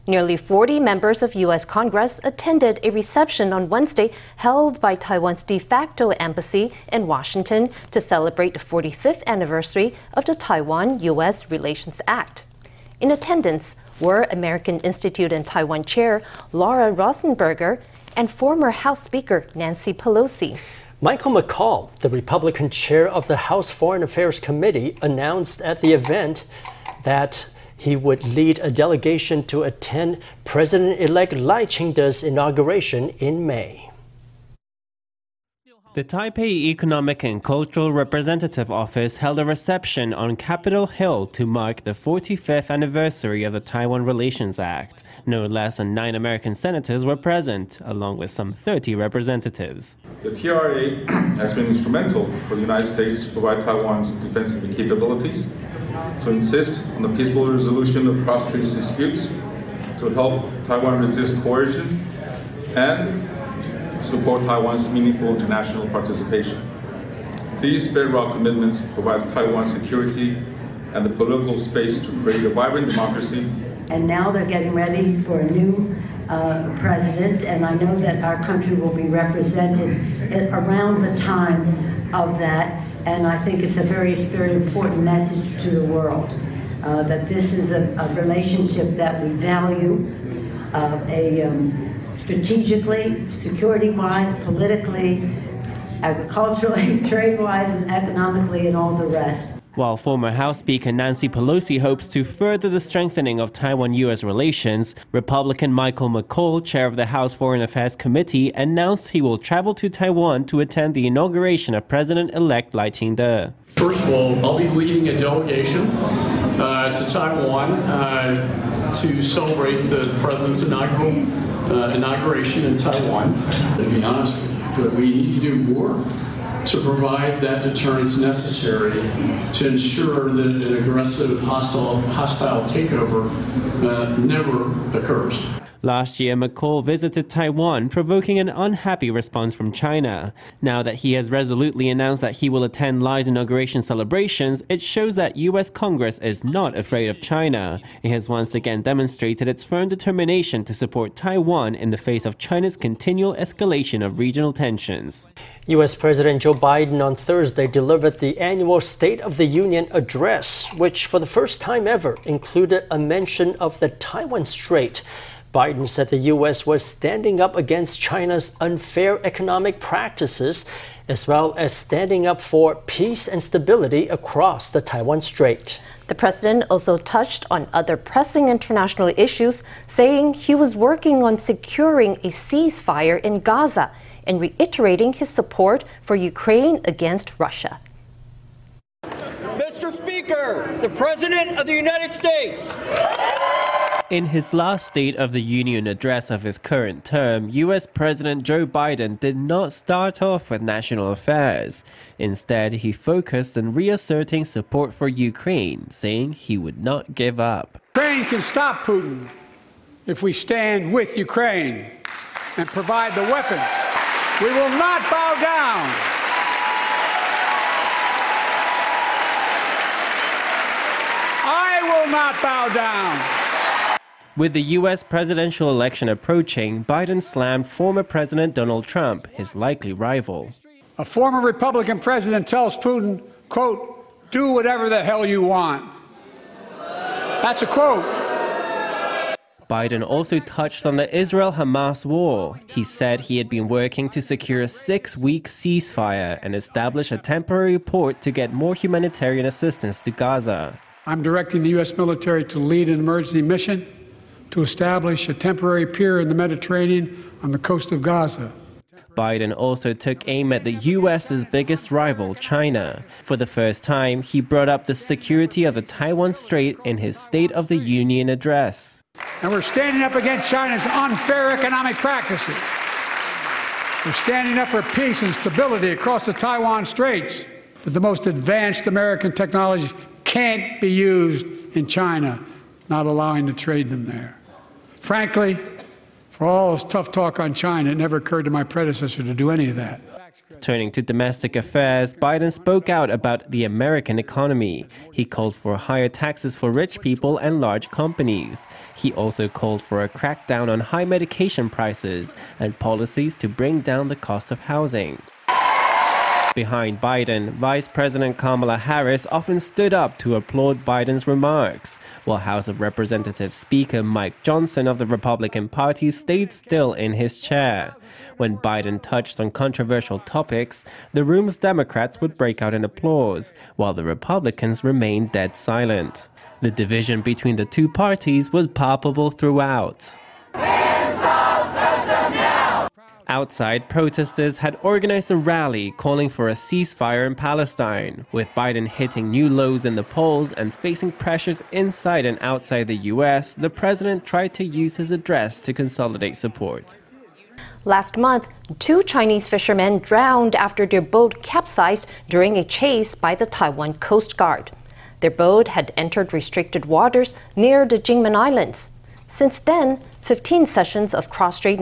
Nearly 40 members of U.S. Congress attended a reception on Wednesday held by Taiwan's de facto embassy in Washington to celebrate the 45th anniversary of the Taiwan-U.S. Relations Act. In attendance were American Institute in Taiwan Chair Laura Rosenberger and former House Speaker Nancy Pelosi. Michael McCaul, the Republican chair of the House Foreign Affairs Committee, announced at the event that he would lead a delegation to attend President-elect Lai Ching-te's inauguration in May. The Taipei Economic and Cultural Representative Office held a reception on Capitol Hill to mark the 45th anniversary of the Taiwan Relations Act. No less than 9 American senators were present, along with some 30 representatives. The TRA has been instrumental for the United States to provide Taiwan's defensive capabilities, to insist on the peaceful resolution of cross-strait disputes, to help Taiwan resist coercion, and support Taiwan's meaningful international participation. These bedrock commitments provide Taiwan security and the political space to create a vibrant democracy. And now they're getting ready for a new president, and I know that our country will be represented around the time of that, and I think it's a very, very important message to the world that this is a relationship that we value, strategically, security-wise, politically, agriculturally, trade-wise, and economically, and all the rest. While former House Speaker Nancy Pelosi hopes to further the strengthening of Taiwan-U.S. relations, Republican Michael McCaul, chair of the House Foreign Affairs Committee, announced he will travel to Taiwan to attend the inauguration of President-elect Lai Ching-te. First of all, I'll be leading a delegation to Taiwan to celebrate the president's inauguration in Taiwan. To be honest with you, but we need to do more to provide that deterrence necessary to ensure that an aggressive, hostile takeover never occurs. Last year, McCaul visited Taiwan, provoking an unhappy response from China. Now that he has resolutely announced that he will attend Lai's inauguration celebrations, it shows that U.S. Congress is not afraid of China. It has once again demonstrated its firm determination to support Taiwan in the face of China's continual escalation of regional tensions. U.S. President Joe Biden on Thursday delivered the annual State of the Union address, which for the first time ever included a mention of the Taiwan Strait. Biden said the U.S. was standing up against China's unfair economic practices, as well as standing up for peace and stability across the Taiwan Strait. The president also touched on other pressing international issues, saying he was working on securing a ceasefire in Gaza and reiterating his support for Ukraine against Russia. Mr. Speaker, the President of the United States. In his last State of the Union address of his current term, U.S. President Joe Biden did not start off with national affairs. Instead, he focused on reasserting support for Ukraine, saying he would not give up. Ukraine can stop Putin if we stand with Ukraine and provide the weapons. We will not bow down. I will not bow down. With the U.S. presidential election approaching, Biden slammed former President Donald Trump, his likely rival. A former Republican president tells Putin, quote, "Do whatever the hell you want." That's a quote. Biden also touched on the Israel-Hamas war. He said he had been working to secure a 6-week ceasefire and establish a temporary port to get more humanitarian assistance to Gaza. I'm directing the U.S. military to lead an emergency mission to establish a temporary pier in the Mediterranean on the coast of Gaza. Biden also took aim at the U.S.'s biggest rival, China. For the first time, he brought up the security of the Taiwan Strait in his State of the Union address. And we're standing up against China's unfair economic practices. We're standing up for peace and stability across the Taiwan Straits. But the most advanced American technologies can't be used in China, not allowing to trade them there. Frankly, for all this tough talk on China, it never occurred to my predecessor to do any of that. Turning to domestic affairs, Biden spoke out about the American economy. He called for higher taxes for rich people and large companies. He also called for a crackdown on high medication prices and policies to bring down the cost of housing. Behind Biden, Vice President Kamala Harris often stood up to applaud Biden's remarks, while House of Representatives Speaker Mike Johnson of the Republican Party stayed still in his chair. When Biden touched on controversial topics, the room's Democrats would break out in applause, while the Republicans remained dead silent. The division between the two parties was palpable throughout. Outside, protesters had organized a rally calling for a ceasefire in Palestine. With Biden hitting new lows in the polls and facing pressures inside and outside the U.S., the president tried to use his address to consolidate support. Last month, 2 Chinese fishermen drowned after their boat capsized during a chase by the Taiwan Coast Guard. Their boat had entered restricted waters near the Jingmen Islands. Since then, 15 sessions of cross-strait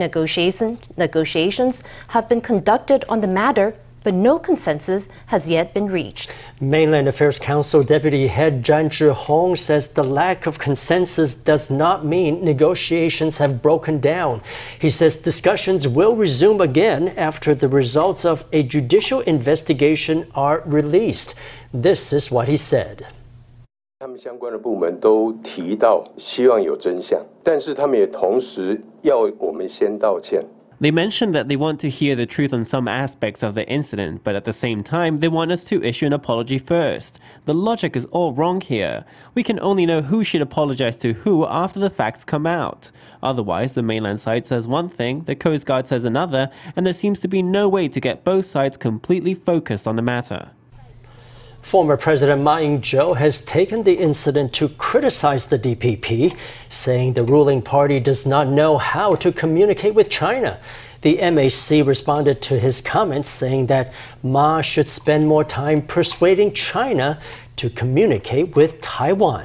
negotiations have been conducted on the matter, but no consensus has yet been reached. Mainland Affairs Council Deputy Head Zhan Zhihong says the lack of consensus does not mean negotiations have broken down. He says discussions will resume again after the results of a judicial investigation are released. This is what he said. 他们相关的部门都提到希望有真相，但是他们也同时要我们先道歉。 They mentioned that they want to hear the truth on some aspects of the incident, but at the same time, they want us to issue an apology first. The logic is all wrong here. We can only know who should apologize to who after the facts come out. Otherwise, the mainland side says one thing, the Coast Guard says another, and there seems to be no way to get both sides completely focused on the matter. Former President Ma Ying-jeou has taken the incident to criticize the DPP, saying the ruling party does not know how to communicate with China. The MAC responded to his comments, saying that Ma should spend more time persuading China to communicate with Taiwan.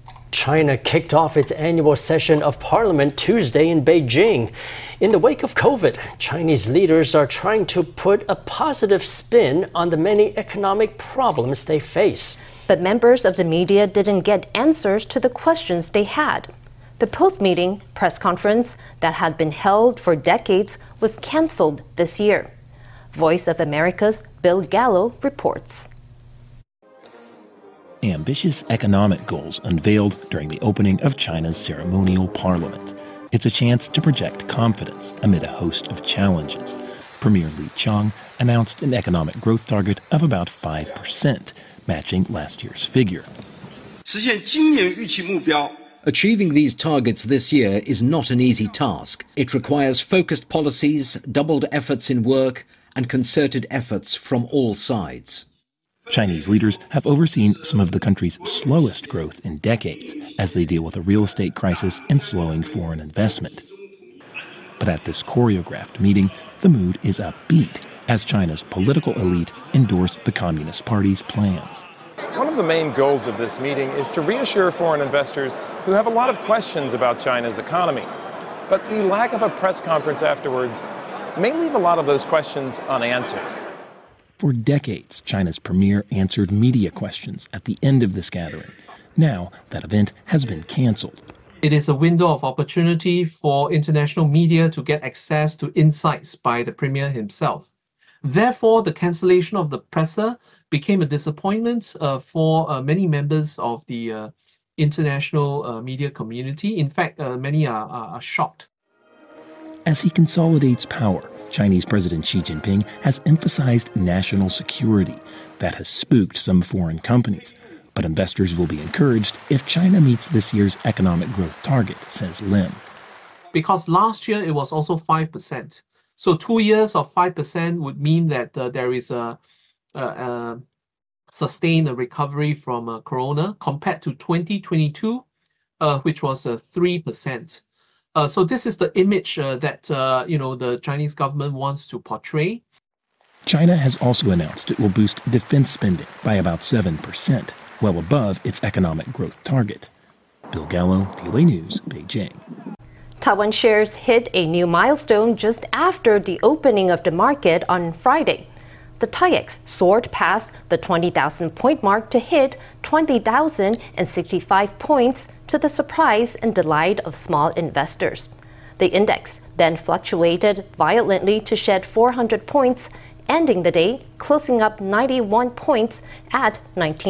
China kicked off its annual session of parliament Tuesday in Beijing. In the wake of COVID, Chinese leaders are trying to put a positive spin on the many economic problems they face. But members of the media didn't get answers to the questions they had. The post-meeting press conference that had been held for decades was canceled this year. Voice of America's Bill Gallo reports. Ambitious economic goals unveiled during the opening of China's ceremonial parliament. It's a chance to project confidence amid a host of challenges. Premier Li Qiang announced an economic growth target of about 5%, matching last year's figure. Achieving these targets this year is not an easy task. It requires focused policies, doubled efforts in work, and concerted efforts from all sides. Chinese leaders have overseen some of the country's slowest growth in decades as they deal with a real estate crisis and slowing foreign investment. But at this choreographed meeting, the mood is upbeat as China's political elite endorse the Communist Party's plans. One of the main goals of this meeting is to reassure foreign investors who have a lot of questions about China's economy. But the lack of a press conference afterwards may leave a lot of those questions unanswered. For decades, China's premier answered media questions at the end of this gathering. Now, that event has been canceled. It is a window of opportunity for international media to get access to insights by the premier himself. Therefore, the cancellation of the presser became a disappointment for many members of the international media community. In fact, many are shocked. As he consolidates power, Chinese President Xi Jinping has emphasized national security. That has spooked some foreign companies. But investors will be encouraged if China meets this year's economic growth target, says Lim. Because last year it was also 5%. So 2 years of 5% would mean that there is a sustained recovery from Corona compared to 2022, which was 3%. So this is the image that the Chinese government wants to portray. China has also announced it will boost defense spending by about 7%, well above its economic growth target. Bill Gallo, VOA News, Beijing. Taiwan shares hit a new milestone just after the opening of the market on Friday. The TAIEX soared past the 20,000 point mark to hit 20,065 points to the surprise and delight of small investors. The index then fluctuated violently to shed 400 points, ending the day closing up 91 points at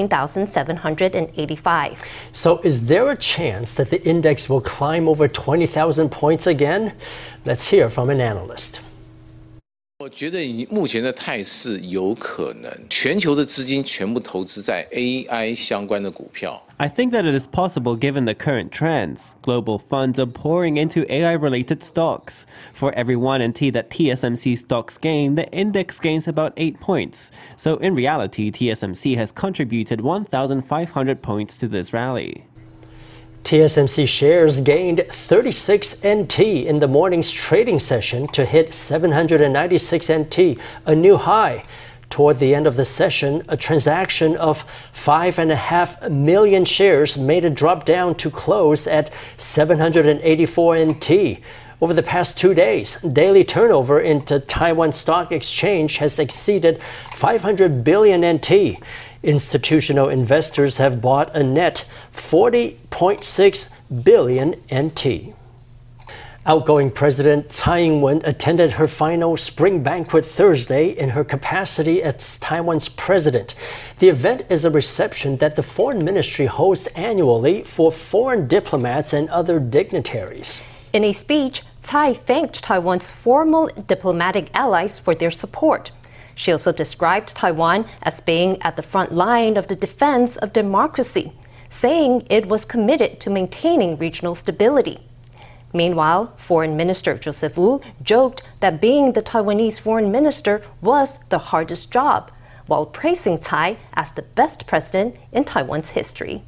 19,785. So is there a chance that the index will climb over 20,000 points again? Let's hear from an analyst. 我觉得目前的态势有可能，全球的资金全部投资在 AI 相关的股票。 I think that it is possible given the current trends. Global funds are pouring into AI-related stocks. For every 1 NT that TSMC stocks gain, the index gains about 8 points. So in reality, TSMC has contributed 1,500 points to this rally. TSMC shares gained 36 NT in the morning's trading session to hit 796 NT, a new high. Toward the end of the session, a transaction of 5.5 million shares made a drop down to close at 784 NT. Over the past 2 days, daily turnover into Taiwan Stock Exchange has exceeded 500 billion NT. Institutional investors have bought a net 40.6 billion NT. Outgoing President Tsai Ing-wen attended her final spring banquet Thursday in her capacity as Taiwan's president. The event is a reception that the Foreign Ministry hosts annually for foreign diplomats and other dignitaries. In a speech, Tsai thanked Taiwan's formal diplomatic allies for their support. She also described Taiwan as being at the front line of the defense of democracy, saying it was committed to maintaining regional stability. Meanwhile, Foreign Minister Joseph Wu joked that being the Taiwanese foreign minister was the hardest job, while praising Tsai as the best president in Taiwan's history.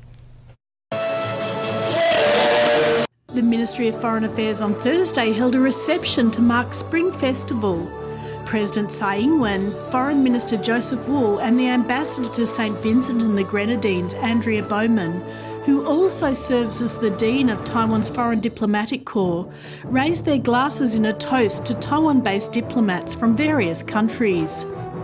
The Ministry of Foreign Affairs on Thursday held a reception to mark Spring Festival. President Tsai Ing-wen, Foreign Minister Joseph Wu and the Ambassador to St. Vincent and the Grenadines, Andrea Bowman, who also serves as the Dean of Taiwan's Foreign Diplomatic Corps, raised their glasses in a toast to Taiwan-based diplomats from various countries.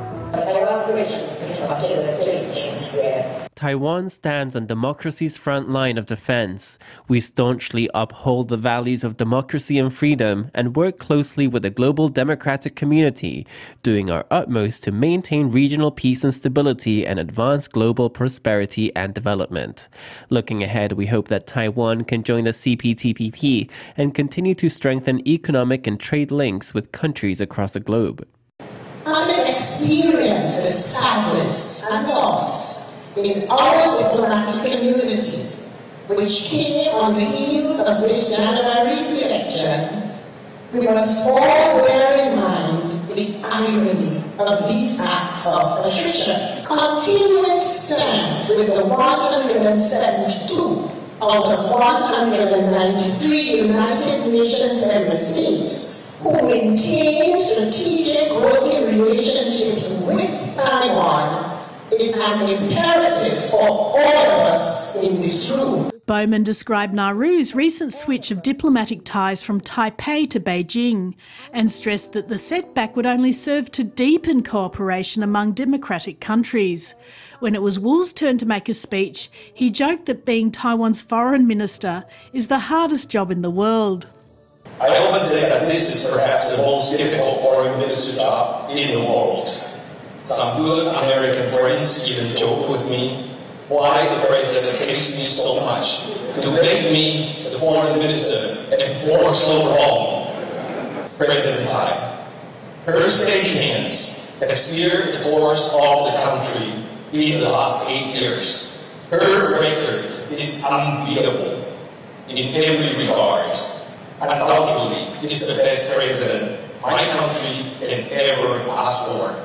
Taiwan stands on democracy's front line of defense. We staunchly uphold the values of democracy and freedom and work closely with the global democratic community, doing our utmost to maintain regional peace and stability and advance global prosperity and development. Looking ahead, we hope that Taiwan can join the CPTPP and continue to strengthen economic and trade links with countries across the globe. Having experienced the sadness and loss in our diplomatic community, which came on the heels of this January's election, we must all bear in mind the irony of these acts of attrition. Continuing to stand with the 172 out of 193 United Nations member states who maintain strategic working relationships with Taiwan is an imperative for all of us in this room. Bowman described Nauru's recent switch of diplomatic ties from Taipei to Beijing and stressed that the setback would only serve to deepen cooperation among democratic countries. When it was Wu's turn to make a speech, he joked that being Taiwan's foreign minister is the hardest job in the world. I often say that this is perhaps the most difficult foreign minister job in the world. Some good American friends even joke with me why the president hates me so much to make me the foreign minister and for so long. President Tsai, her steady hands have steered the course of the country in the last 8 years. Her record is unbeatable in every regard. Undoubtedly, it is the best president my country can ever ask for.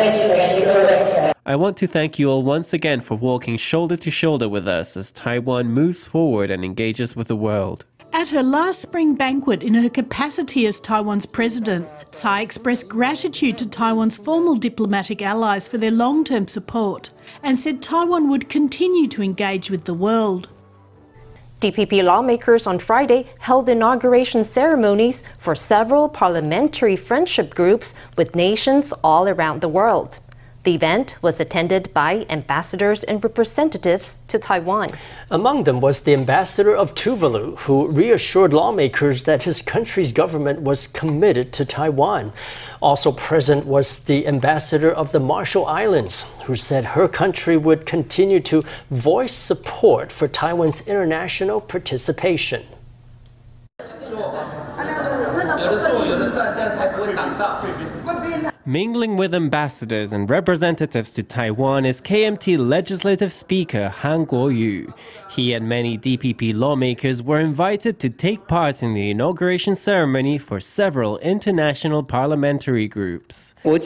I want to thank you all once again for walking shoulder to shoulder with us as Taiwan moves forward and engages with the world. At her last spring banquet in her capacity as Taiwan's president, Tsai expressed gratitude to Taiwan's formal diplomatic allies for their long-term support and said Taiwan would continue to engage with the world. DPP lawmakers on Friday held inauguration ceremonies for several parliamentary friendship groups with nations all around the world. The event was attended by ambassadors and representatives to Taiwan. Among them was the ambassador of Tuvalu, who reassured lawmakers that his country's government was committed to Taiwan. Also present was the ambassador of the Marshall Islands, who said her country would continue to voice support for Taiwan's international participation. Mingling with ambassadors and representatives to Taiwan is KMT Legislative Speaker Han Kuo-yu. He and many DPP lawmakers were invited to take part in the inauguration ceremony for several international parliamentary groups. When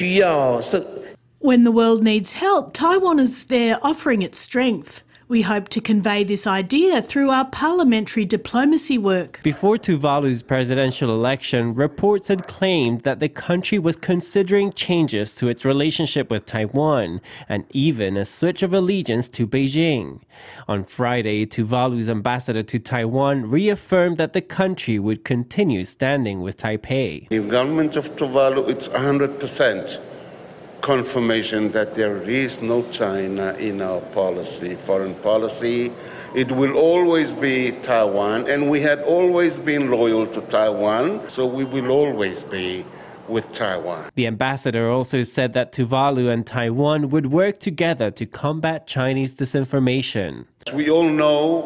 the world needs help, Taiwan is there offering its strength. We hope to convey this idea through our parliamentary diplomacy work. Before Tuvalu's presidential election, reports had claimed that the country was considering changes to its relationship with Taiwan and even a switch of allegiance to Beijing. On Friday, Tuvalu's ambassador to Taiwan reaffirmed that the country would continue standing with Taipei. The government of Tuvalu, it's 100%. Confirmation that there is no China in our policy, foreign policy. It will always be Taiwan, and we had always been loyal to Taiwan, so we will always be with Taiwan. The ambassador also said that Tuvalu and Taiwan would work together to combat Chinese disinformation. We all know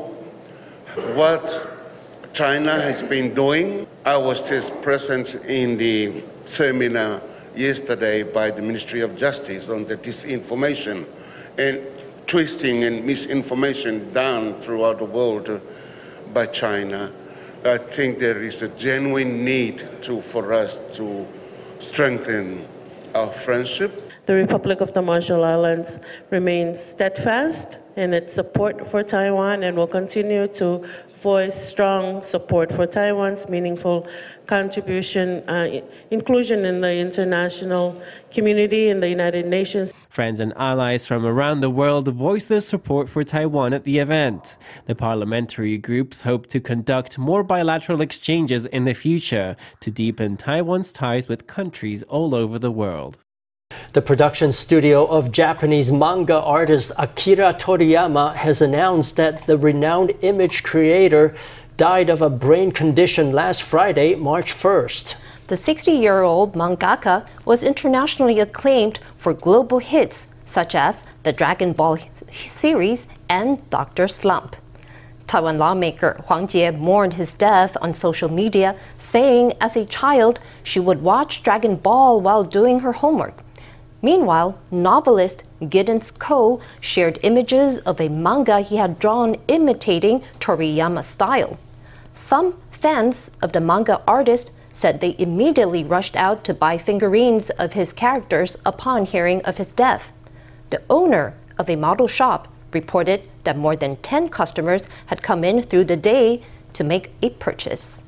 what China has been doing. I was just present in the seminar yesterday by the Ministry of Justice on the disinformation and twisting and misinformation done throughout the world by China. I think there is a genuine need for us to strengthen our friendship. The Republic of the Marshall Islands remains steadfast in its support for Taiwan and will continue to voice strong support for Taiwan's meaningful contribution, inclusion in the international community in the United Nations. Friends and allies from around the world voiced their support for Taiwan at the event. The parliamentary groups hope to conduct more bilateral exchanges in the future to deepen Taiwan's ties with countries all over the world. The production studio of Japanese manga artist Akira Toriyama has announced that the renowned image creator died of a brain condition last Friday, March 1st. The 60-year-old mangaka was internationally acclaimed for global hits such as the Dragon Ball series and Dr. Slump. Taiwan lawmaker Huang Jie mourned his death on social media, saying as a child she would watch Dragon Ball while doing her homework. Meanwhile, novelist Giddens Ko shared images of a manga he had drawn imitating Toriyama's style. Some fans of the manga artist said they immediately rushed out to buy figurines of his characters upon hearing of his death. The owner of a model shop reported that more than 10 customers had come in through the day to make a purchase.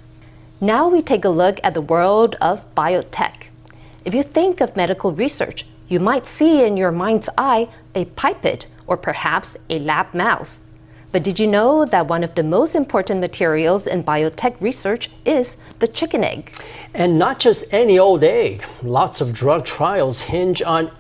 Now we take a look at the world of biotech. If you think of medical research, you might see in your mind's eye a pipette or perhaps a lab mouse. But did you know that one of the most important materials in biotech research is the chicken egg? And not just any old egg. Lots of drug trials hinge on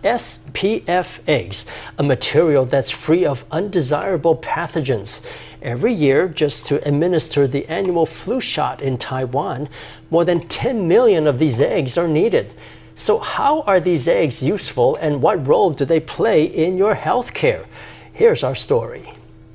SPF eggs, a material that's free of undesirable pathogens. Every year, just to administer the annual flu shot in Taiwan, more than 10 million of these eggs are needed. So how are these eggs useful and what role do they play in your health care? Here's our story.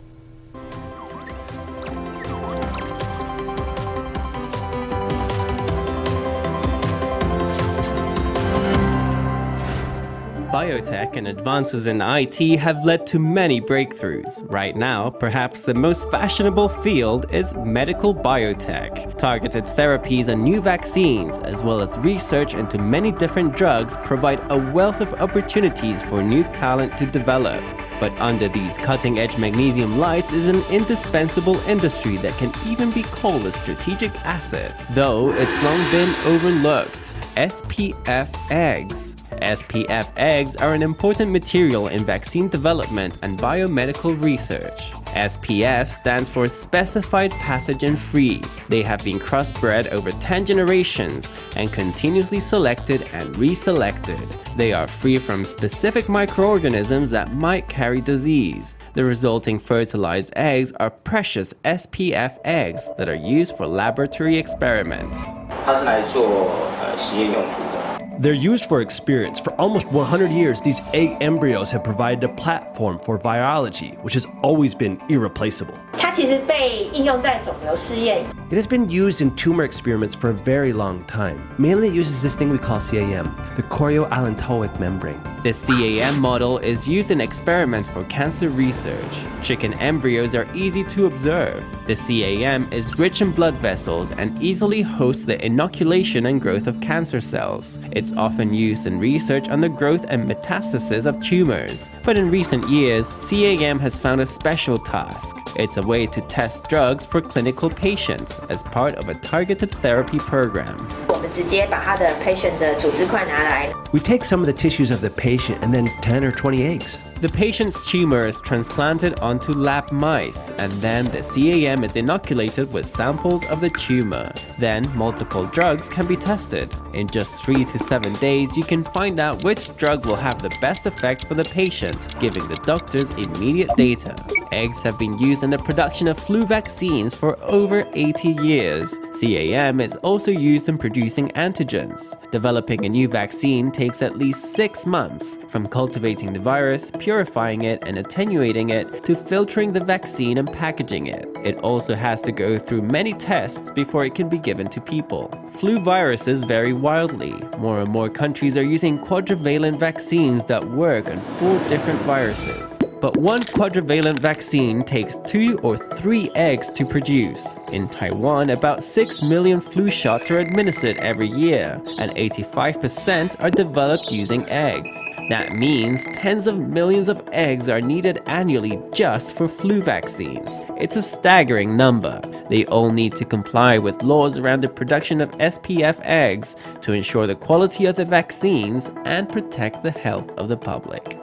Biotech and advances in IT have led to many breakthroughs. Right now, perhaps the most fashionable field is medical biotech. Targeted therapies and new vaccines, as well as research into many different drugs, provide a wealth of opportunities for new talent to develop. But under these cutting-edge magnesium lights is an indispensable industry that can even be called a strategic asset, though it's long been overlooked: SPF eggs. SPF eggs are an important material in vaccine development and biomedical research. SPF stands for Specified Pathogen Free. They have been crossbred over 10 generations and continuously selected and reselected. They are free from specific microorganisms that might carry disease. The resulting fertilized eggs are precious SPF eggs that are used for laboratory experiments. They're used for experience. For almost 100 years, these egg embryos have provided a platform for virology, which has always been irreplaceable. It has been used in tumor experiments for a very long time. Mainly it uses this thing we call CAM, the chorioallantoic membrane. The CAM model is used in experiments for cancer research. Chicken embryos are easy to observe. The CAM is rich in blood vessels and easily hosts the inoculation and growth of cancer cells. It's often used in research on the growth and metastasis of tumors. But in recent years, CAM has found a special task. It's a way to test drugs for clinical patients as part of a targeted therapy program. We take some of the tissues of the patient and then 10 or 20 eggs. The patient's tumor is transplanted onto lab mice, and then the CAM is inoculated with samples of the tumor. Then, multiple drugs can be tested. In just 3 to 7 days, you can find out which drug will have the best effect for the patient, giving the doctors immediate data. Eggs have been used in the production of flu vaccines for over 80 years. CAM is also used in producing antigens. Developing a new vaccine takes at least 6 months, from cultivating the virus, purifying it and attenuating it, to filtering the vaccine and packaging it. It also has to go through many tests before it can be given to people. Flu viruses vary wildly. More and more countries are using quadrivalent vaccines that work on 4 different viruses. But one quadrivalent vaccine takes 2 or 3 eggs to produce. In Taiwan, about 6 million flu shots are administered every year, and 85% are developed using eggs. That means tens of millions of eggs are needed annually just for flu vaccines. It's a staggering number. They all need to comply with laws around the production of SPF eggs to ensure the quality of the vaccines and protect the health of the public.